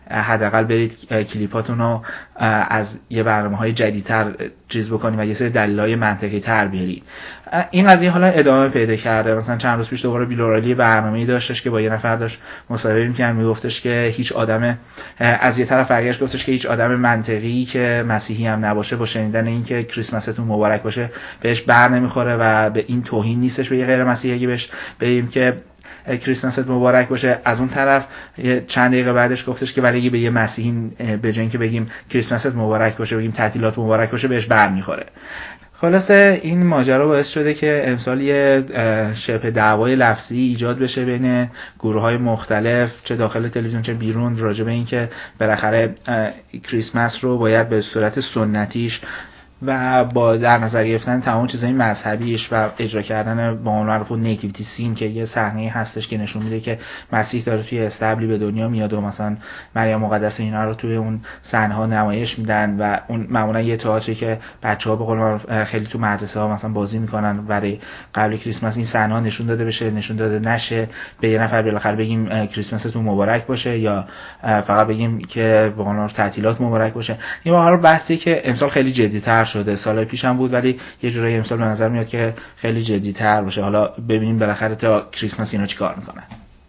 حداقل برید کلیپاتون رو از یه برنامه‌های جدیدتر چیز بکنید و یه سری دلایل منطقی تر بیارید. این قضیه حالا ادامه پیدا کرده. مثلا چند روز پیش دوباره بیل اورالی برنامه‌ای داشتش که با یه نفر داشت مصاحبه می‌کرد، میگفتش که هیچ آدم از یه طرف برگشت گفتش که هیچ آدم منطقی که مسیحی هم نباشه با شنیدن این که کریسمستون مبارک باشه بهش بر نمیخوره و به این توهین نیستش به یه غیر مسیحی اگه بهش بگیم که کریسمست مبارک باشه. از اون طرف چند دقیقه بعدش گفتش که ولی به یه مسیحی به جای اینکه بگیم کریسمست مبارک باشه بگیم تعطیلات مبارک باشه بهش بر میخوره. خلاصه این ماجرا باعث شده که امسال یه شبه دعوای لفظی ایجاد بشه بین گروه‌های مختلف چه داخل تلویزیون چه بیرون راجع به این که بالاخره کریسمس رو باید به صورت سنتیش و با در نظر گرفتن تمام چیزای مذهبیش و اجرا کردن با اون معروف نیتیویتی سین که یه صحنه هستش که نشون میده که مسیح داره توی استبلی به دنیا میاد و مثلا مریم مقدس اینا رو توی اون صحنه ها نمایش میدن و اون معمولا یه تئاتری که بچه‌ها به قول معروف خیلی تو مدرسه ها مثلا بازی میکنن برای قبل کریسمس این صحنه ها نشون داده بشه نشون داده نشه به یه نفر بالاخره بگیم کریسمستون مبارک باشه یا فقط بگیم که به قول معروف تعطیلات مبارک باشه. این واقعا بحثی که امسال خیلی جدی‌تر شده. سال پیش هم بود ولی یه جورایی امسال به نظر میاد که خیلی جدی‌تر باشه. حالا ببینیم بالاخره تا کریسمس اینا چیکار میکنن.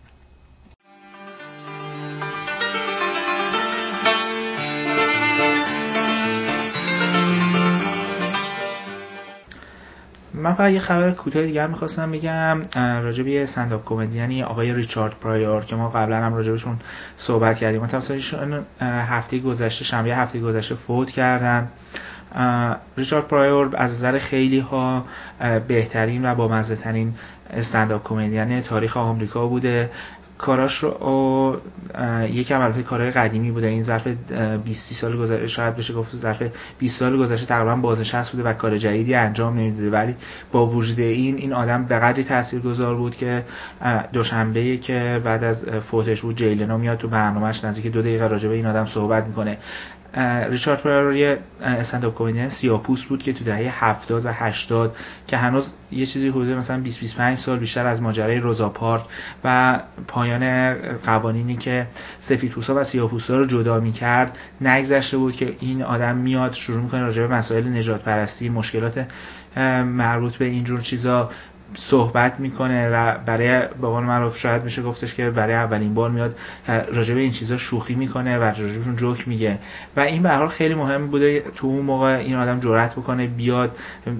من فقط یه خبر کوتاه دیگه می‌خواستم بگم راجع به استندآپ کمدین آقای ریچارد پرایور که ما قبلا هم راجع بهشون صحبت کردیم. متأسفانه هفته گذشته شنبه هفته گذشته فوت کردن. ریچارد پرایور از نظر خیلی ها بهترین و بامزه‌ترین استندآپ کمدین تاریخ آمریکا بوده. کاراش رو یکم البته کارهای قدیمی بوده. این ظرف 20 سال گذشته شاید بشه گفت ظرف 20 سال گذشته تقریبا بازنشسته بوده و کار جدیدی انجام نمیداده، ولی با وجود این آدم به قدری تاثیرگذار بود که دوشنبه که بعد از فوتش بود جی لنو میاد تو برنامه‌اش نزدیک 2 دقیقه راجع به این آدم صحبت میکنه. ریچارد پرایور یه استندآپ کمدین سیاه‌پوست بود که تو دهه 70 و 80 که هنوز یه چیزی حدود مثلا 20-25 سال بیشتر از ماجرای روزا پارک و پایان قوانینی که سفیدپوستا و سیاه‌پوستا رو جدا می‌کرد نگذشته بود که این آدم میاد شروع می‌کنه راجع به مسائل نژاد پرستی مشکلات مربوط به اینجور چیزا صحبت میکنه و برای به قول معروف شاید میشه گفتش که برای اولین بار میاد راجع به این چیزا شوخی میکنه و راجعشون جوک میگه و این به هر حال خیلی مهم بوده تو اون موقع این آدم جرأت بکنه بیاد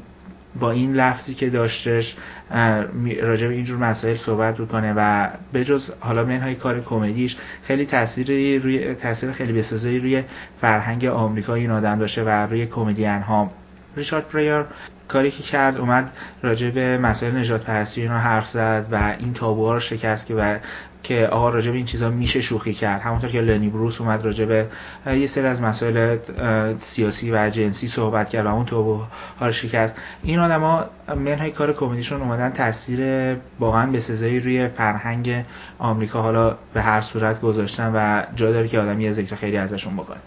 با این لفظی که داشتش راجع به اینجور مسائل صحبت بکنه و بجز حالا منهای کار کمدیش خیلی تاثیر خیلی بسزایی روی فرهنگ آمریکا این آدم داشته و روی کمدین ها. ریچارد پرایور کاری که کرد اومد راجع به مسائل نژاد پرستی اینا حرف زد و این تابوها رو شکست که آقا راجع به این چیزا میشه شوخی کرد. همونطور که لنی بروس اومد راجع به یه سری از مسائل سیاسی و جنسی صحبت کرد و اون تابوها رو شکست. این آدما منهای کار کمدیشون اومدن تاثیر واقعا بسزایی روی فرهنگ آمریکا حالا به هر صورت گذاشتن و جا داره که آدمی ذکر خیلی ازشون بکنه.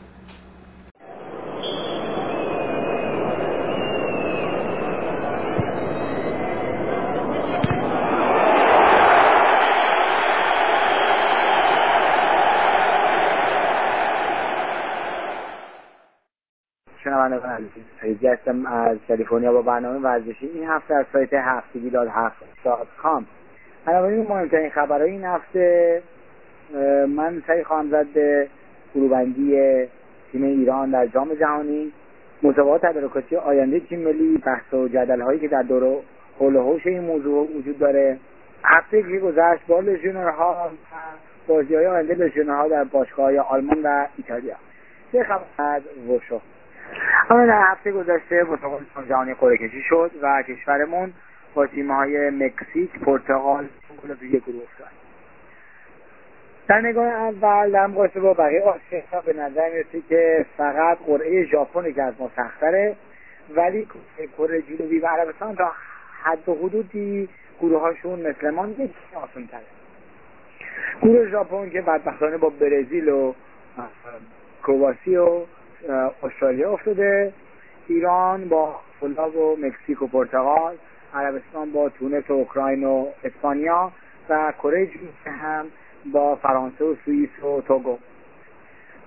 شنوندگان عزیز، فریدی هستم از کالیفرنیا با برنامه ورزشی این هفته از سایت هفتگی.com. بنابراین مهمترین خبرهای این هفته من سعی خواهم زد به گروه‌بندی تیم ایران در جام جهانی، مسابقات تدارکاتی آینده تیم ملی، بحث و جدل‌هایی که در دور حول و حوش این موضوع وجود داره. هفته که گذشت با لژیونرها بازی‌های آینده لژیونرها در باشگاه‌های آلمان و ایتالیا. چه خبر از وشو؟ اما در هفته گذشته مسابقات جهانی قرعه کشی شد و کشورمون با تیم‌های مکزیک، پرتغال توی گروه افتاد. در نگاه اول در مقایسه با بقیه آسیا به نظر میاد که فقط قرعه ژاپن که از ما سخت‌تره، ولی کره جنوبی و عربستان تا حد و حدودی گروه‌هاشون مثل ما یکی آسان‌تره. گروه ژاپن که بدبختانه با برزیل و کرواسی و استرالیا افتاده، ایران با فولاد و مکزیک و پرتغال، عربستان با تونس و اوکراین و اسپانیا و کره جنوبی هم با فرانسه و سوئیس و توگو.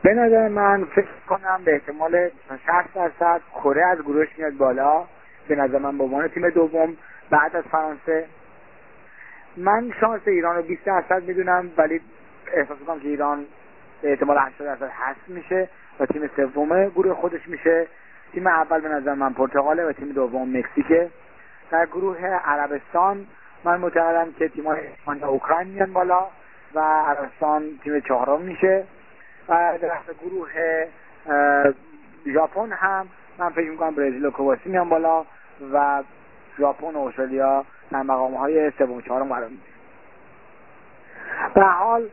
به نظر من فکر کنم به احتمال 60% کره از گروهش میاد بالا، به نظر من به عنوان تیم دوم بعد از فرانسه. من شانس ایران رو 20% میدونم، ولی احساس میکنم که ایران به احتمال 80% حذف میشه و تیم سوم گروه خودش میشه. تیم اول به نظر من پرتغاله و تیم دوم مکزیکه. در گروه عربستان من معتقدم که تیم‌های اسپانیا و اوکراین میان بالا و عربستان تیم چهارم میشه. و در گروه ژاپن هم من فکر میکنم برزیل و کرواسی میان بالا و ژاپن و استرالیا در مقام‌های سوم و چهارم قرار میگیرن. به هر حال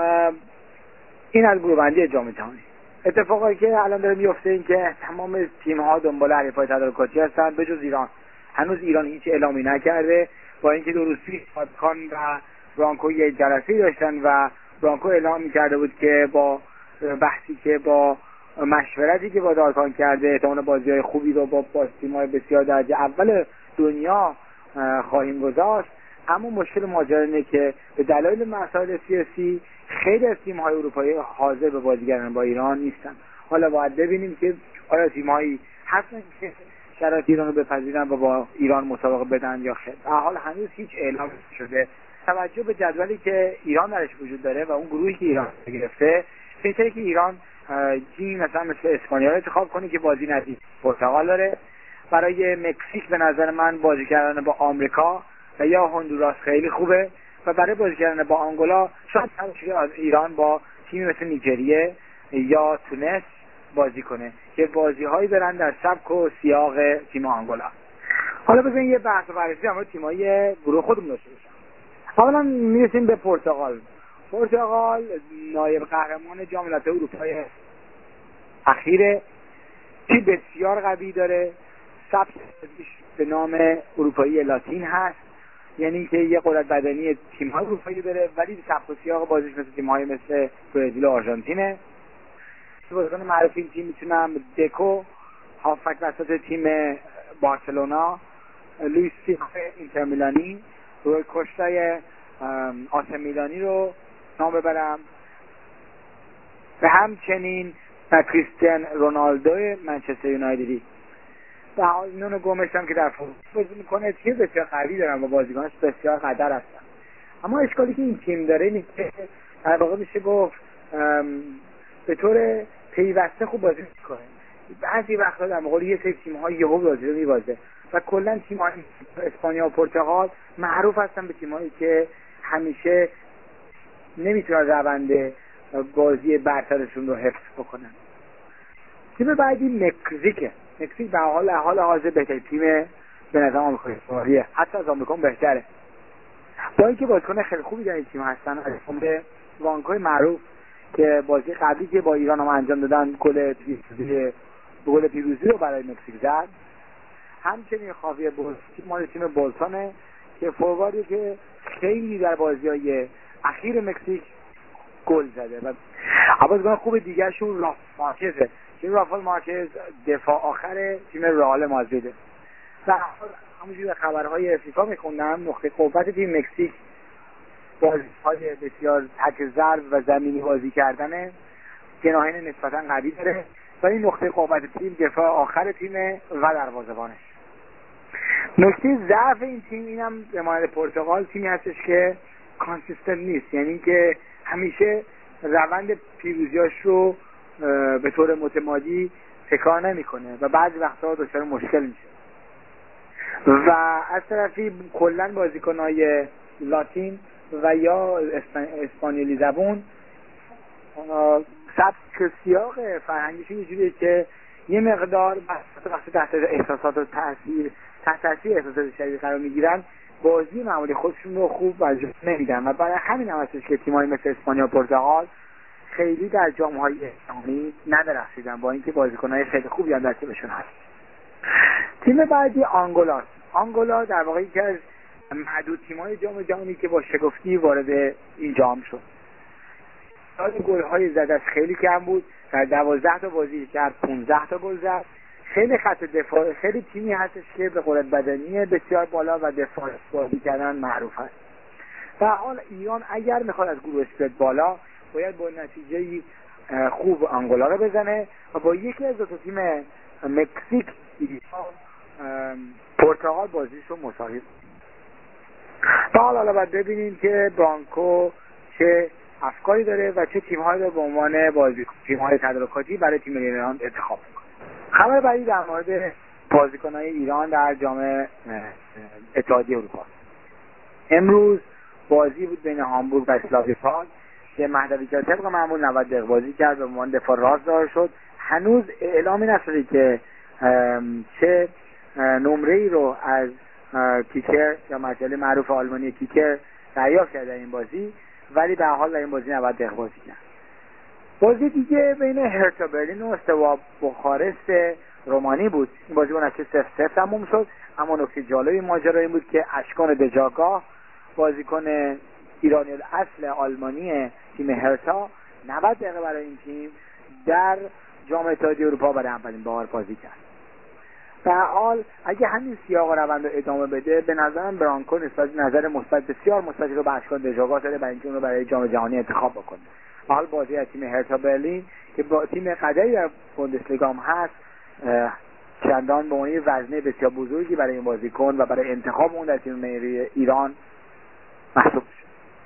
این از گروه بندی جام جهانی. اتفاقی که الان داره میفته این که تمام تیم‌ها دنبال حریف‌های تدارکاتی هستن به جز ایران. هنوز ایران هیچ اعلامی نکرده، با اینکه دو روز پیش پادکان و برانکو یک جلسه داشتن و برانکو اعلام می‌کرده بود که با بحثی که با مشورتی که با دارکان کرده احتمال بازی‌های خوبی رو با تیم‌های بسیار درجه اول دنیا خواهیم گذاشت. اما مشکل ماجرا اینه که به دلایل مسائل سیاسی خیلی از تیم‌های اروپایی حاضر به بازی کردن با ایران نیستن. حالا باید ببینیم که آیا تیم‌هایی هستن که شرایط ایران رو بپذیرن و با ایران مسابقه بدن یا خیر. در حال هنوز هیچ اعلام شده. توجه به جدولی که ایران درش وجود داره و اون گروهی که ایران گرفته، بهتره که ایران تیم مثلا مثل اسپانیا رو انتخاب کنه که بازی نزدیک پرتغال داره. برای مکزیک به نظر من بازی کردن با آمریکا و یا هندوراس خیلی خوبه و برای بازی کردن با آنگولا شاید از ایران با تیمی مثل نیجریه یا تونس بازی کنه که بازی‌هایی دارن در سبک و سیاق تیم آنگولا. حالا بزنین یه بحث و بررسی هم تیم‌های گروه خودمون داشته باشیم. اولا میرسیم به پرتغال. پرتغال نایب قهرمان جام ملت‌های اروپای اخیره، تیم بسیار قوی داره، سبک به نام اروپایی لاتین هست، یعنی که یه قدرت بدنی تیم‌های اروپایی داره ولی سبک و سیاق بازیش مثل تیم‌های مثل برزیل و آرژانتینه. بازیکن معروف این تیم میتونم دکو هافبک وسط تیم بارسلونا، لوئیس فیگو اینتر میلانی، روی کوشتای آسه میلانی رو نام ببرم و همچنین کریستیان رونالدو منچستر یونایتدی و نونو گومش هم که در فوتبال بازی میکنه. تیم بسیار قوی دارن و بازیکناش بسیار قدر هستن. اما اشکالی که این تیم داره اینه که در واقع میشه گفت به طور پیوسته خوب بازی میکنه. بعضی وقتا در مقابل یه سری تیم‌ها یهو بازی رو میبازه و کلا تیم‌های اسپانیا و پرتغال معروف هستن به تیم‌هایی که همیشه نمیتونن روند بازی برترشون رو حفظ بکنن. تیم بعدی مکزیکه. مکزیک به حال حاضر بهترین تیم به نظر آمریکای شمالیه، حتی از آمریکا بهتره. با اینکه بازیکن خیلی خوبی در این تیم هستن، از جمله وانکوی معروف که بازی قبلی که با ایران هم انجام دادن گل پیروزی رو برای مکزیک زد. همچنین خاویر بولتی مال تیم بولتونه که فورواردی که خیلی در بازی‌های اخیر مکزیک گل زده و بازیکن خوب دیگه شون رافال مارکزه. این رافال مارکز دفاع آخر تیم رئال مادریده. و همونجوری به خبرهای فیفا میخوندم نقطه قوت تیم مکزیک بازی‌های بسیار تک ضرب و زمینی بازی کردنه، جناحین نسبتاً قوی داره و این نقطه قوت تیم دفاع آخر تیمه و دروازه‌بانش. نکته ضعف این تیم اینم به مانند پرتغال تیمی هستش که کانسیستنت نیست، یعنی که همیشه روند پیروزیاش رو به طور متمادی تکرار نمیکنه و بعضی وقتا دچار مشکل میشه. و از طرفی کلا بازیکن‌های لاتین و یا اسپانیولی زبون سبک سیاق فرهنگیشون اینجوریه که یه مقدار وقتی تحت احساسات و تحت تاثیر احساسات شدید قرار میگیرن بازی معمولی خودشون رو خوب وجه نمیدن و برای همین هم هستش که تیم‌های مثل اسپانیا و پرتغال خیلی در جام‌های جهانی ندرخشیدن با اینکه بازیکن‌های خیلی خوبی هم در تیمشون هست. تیم بعدی آنگولا در واقع یکی از معدود تیم‌های جام جهانی که با شگفتی وارد این جام شد. گل‌های زدش خیلی کم بود، در 12 تا بازی کرد 15 تا گل زد. خیلی خط دفاع خیلی تیمی هستش که به قدرت بدنی بسیار بالا و دفاع بازی کردن معروف است. در حال ایران اگر میخواد از گروهش بیاد بالا باید با نتیجه خوب آنگولا رو بزنه و با یکی از دو تا تیم مکزیک پرتغال بازیش رو مساوی. حالا باید ببینیم که برانکو چه افکاری داره و چه تیم‌هایی رو به عنوان تیم‌های تدارکاتی برای تیم ملی ایران انتخاب می‌کنه. خبر بعدی در مورد بازیکن‌های ایران در جام اتحادیه اروپا. امروز بازی بود بین هامبورگ و اسلاویا پراگ که مهدوی جان طبق معمول 90 دقیقه بازی کرد به عنوان دفاع راست ظاهر شد. هنوز اعلامی نشده که چه نمره‌ای رو از کیکر یا مجله معروف آلمانی کیکر دریافت کرده این بازی، ولی به هر حال در این بازی 90 دقیقه بازی کرد. بازی دیگه بین هرتا برلین و استقلال بخارست رومانی بود. این بازی با نتیجه 0-0 تموم شد، اما نکته جالبی ماجرا این بود که اشکان دژاگاه بازیکن ایرانی اصل آلمانی تیم هرتا 90 دقیقه برای این تیم در جام اتحادیه اروپا برای اولین بار بازی کرد. به هر حال اگه همین سیاق و روند رو ادامه بده به نظرم برانکو نسبت نظر مثبت بسیار مثبتی رو به اشکان دژاگاه داره برای اینکه اون رو برای جام جهانی انتخاب بکنه. به حال بازی از تیم هرتا برلین که با تیم قدری در بوندسلیگا هم هست چندان به عنوان وزنه بسیار بزرگی برای این بازیکن و برای انتخاب اون در تیم ملی ایران محسوب شد.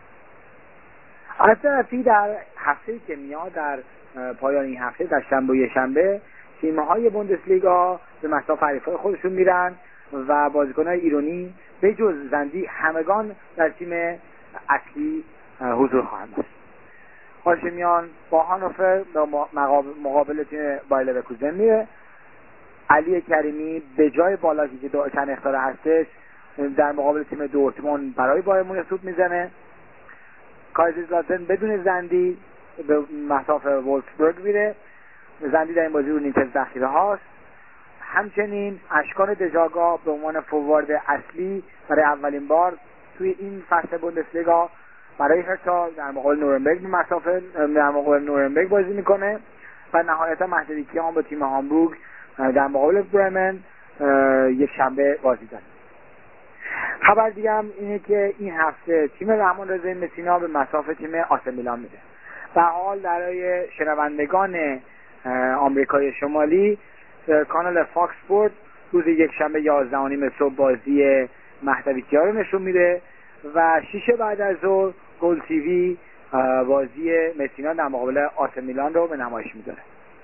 از طرفی در هفته که میاد در پایان این هفته در شنبه و یکشنبه تیم‌های بوندسلیگا به مصاف حریف‌های خودشون میرن و بازیکن‌های ایرانی به جز زندی همگان در تیم اصلی حضور خواهند داشت. هاشمیان با هانوفر مقابل تیم بایر لورکوزن میره. علی کریمی به جای بالاکی که چند اخطار هستش در مقابل تیم دورتموند برای بایر مونیخ توپ میزنه. کایزرلاتن بدون زندی به مصاف وولفسبورگ میره. زندی در این بازی رو نیمکت ذخیره هاست. همچنین اشکان دژاگاه به عنوان فوروارد اصلی برای اولین بار توی این فصل بوندسلیگا برای هرتا در مقابل نورنبرگ به مسافه در مقابل نورنبرگ بازی میکنه و نهایتا مهدوی کیان با تیم هامبورگ در مقابل برمن یک شنبه بازی داره. خبر دیگه هم اینه که این هفته تیم رحمان رضایی مسینا به مسافه تیم آسه میلان میره. به حال برای شنوندگان آمریکای شمالی کانال فاکس اسپورت روز یک شنبه 11:30 صبح بازی مهدوی کیا رو نشون میده و 6 بعد از ظهر گل تیوی بازی مسینا در مقابل آسه میلان رو به نمایش میذاره.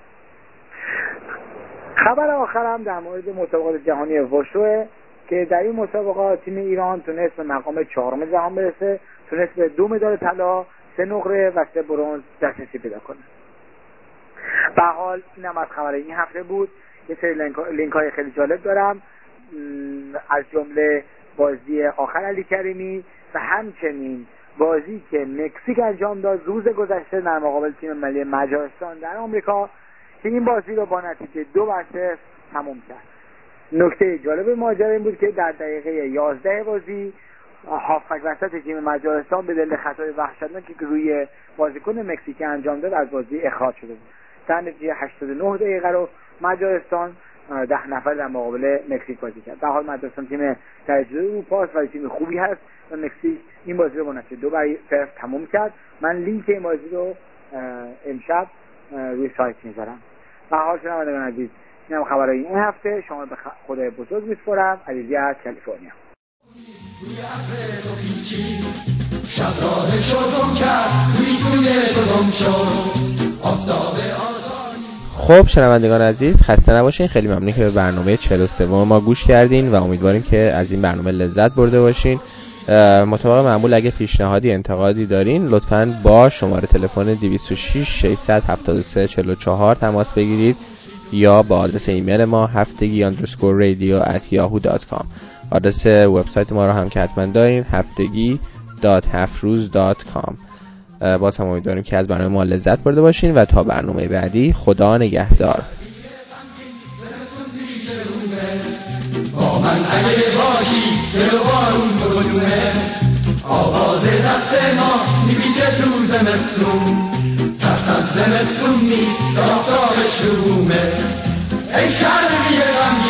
خبر آخرم در مورد مسابقات جهانی وشوه که در این مسابقات تیم ایران تونست به مقام 4 جهان برسه، تونست به 2 مدال طلا، 3 نقره و 3 برنز دسترسی پیدا کنه. به حال اینم از خبر این هفته بود. یه سری لینک های خیلی جالب دارم از جمله بازی آخر علی کریمی و همچنین بازی که مکزیک انجام داد روز گذشته در مقابل تیم ملی مجارستان در آمریکا که این بازی رو با نتیجه 2-0 تموم کرد. نکته جالب ماجرا این بود که در دقیقه 11 بازی هافبک وسط تیم مجارستان به دلیل خطای وحشتناکی که روی بازیکن مکزیکی انجام داد از بازی اخراج شده بود. در نتیجه 89 دقیقه رو مجارستان 10 نفر در مقابل مکزیک بازی کرد. در حال مجارستان تیم درجه اروپا است و تیم خوبی هست و مکزیک این بازی رو با نتیجه 2-0 تموم کرد. من لینک این بازی رو امشب روی سایت میذارم. به هر حال شنوندگان عزیز اینم خبرای این هفته. شما به خدای بزرگ میسپارم. علیزی از کالیفرنیا. روی ابر تو پیچی شب راه شد کرد روی تو گم شد آفتاب آزادی. خب شنوندگان عزیز خسته نباشین. خیلی ممنون که به برنامه 43 ما گوش کردین و امیدواریم که از این برنامه لذت برده باشین. مطابق معمول اگه پیشنهادی انتقادی دارین لطفاً با شماره تلفن 206 673 44 تماس بگیرید یا با آدرس ایمیل ما haftegi_radio@yahoo.com. آدرس وبسایت ما رو هم که حتما دارین haftegi.hafroz.com. باز هم امیدواریم که از برنامه ما لذت برده باشین و تا برنامه بعدی خدا نگهدار. با من اگه باشی دل و بارون بدونه آواز دست ما میپیچه تو زمستون ترس از زمستون نیست آفتاب شرومه ای شرقی غمگین